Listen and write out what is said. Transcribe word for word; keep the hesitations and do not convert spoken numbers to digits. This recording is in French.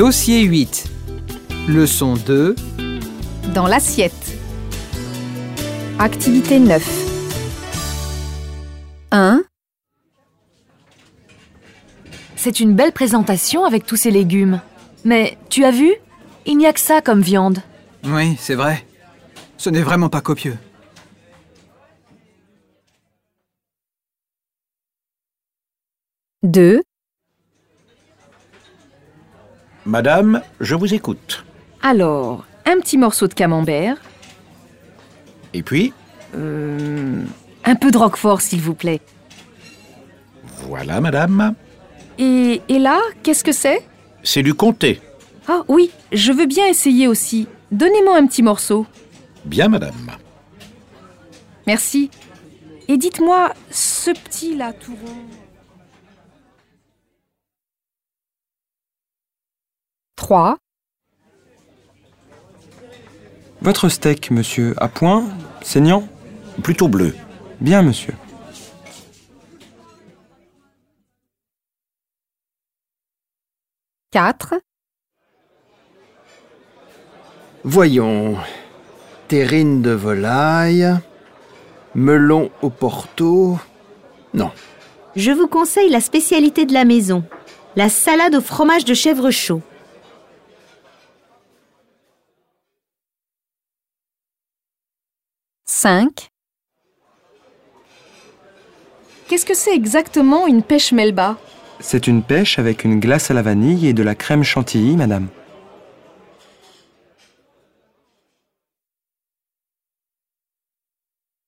Dossier huit. Leçon deux. Dans l'assiette. Activité neuf. un. C'est une belle présentation avec tous ces légumes. Mais tu as vu? Il n'y a que ça comme viande. Oui, c'est vrai. Ce n'est vraiment pas copieux. deux. Madame, je vous écoute. Alors, un petit morceau de camembert. Et puis, Euh, un peu de roquefort, s'il vous plaît. voilà, madame. Et, et là, qu'est-ce que c'est? C'est du comté. Ah oui, je veux bien essayer aussi. Donnez-moi un petit morceau. Bien, madame. Merci. Et dites-moi, ce petit-là, tout rond... trois. Votre steak, monsieur, à point, saignant? Plutôt bleu. Bien, monsieur. quatre. Voyons. Terrine de volaille, melon au porto... Non. Je vous conseille la spécialité de la maison, la salade au fromage de chèvre chaud. cinq. Qu'est-ce que c'est exactement une pêche melba? C'est une pêche avec une glace à la vanille et de la crème chantilly, madame.